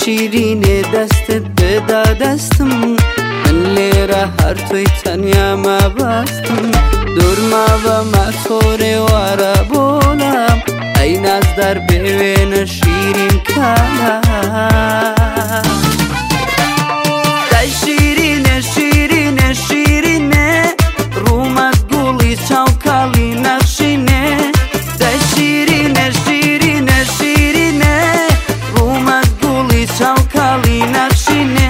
شیرینێ دەستت بێدا دەستم من لێرە هەر تۆی تەنیا مەبەستم دوورما بەمە تۆرێ وارە بۆلام ئەی نازدار بێوێنە شیرین کالا دای شیرینێ شیرینێ شیرینێ ڕوومەت گوڵی چاوکاڵی نەخشینێ دای شیرینێ شیرینێ شیرینێ ڕوومەت گوڵی چاوکاڵی نەخشینێ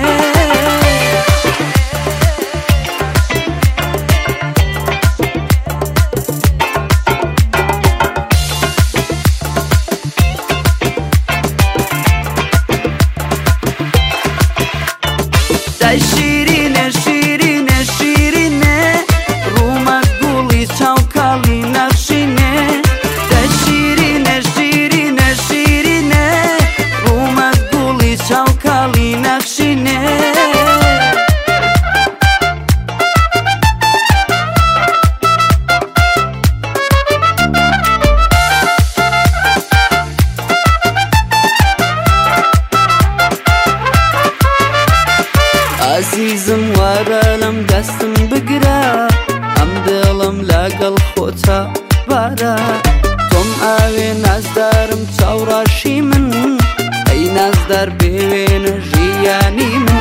دای شیرینێ شیرینێ شیرینێ ڕوومەت گوڵی چاوکاڵی نەخشینێ دای شیرینێ شیرینێ شیرینێ ڕوومەت گوڵی چاوکاڵی نەخشینێ عزیزم وارە لەم دەستم بگرە ئەم دڵم لەگەڵ خۆتە بارە تۆم ئاوێ نازدارم چاوڕاشی من ئەی نازدار بێوێنە ژیانی من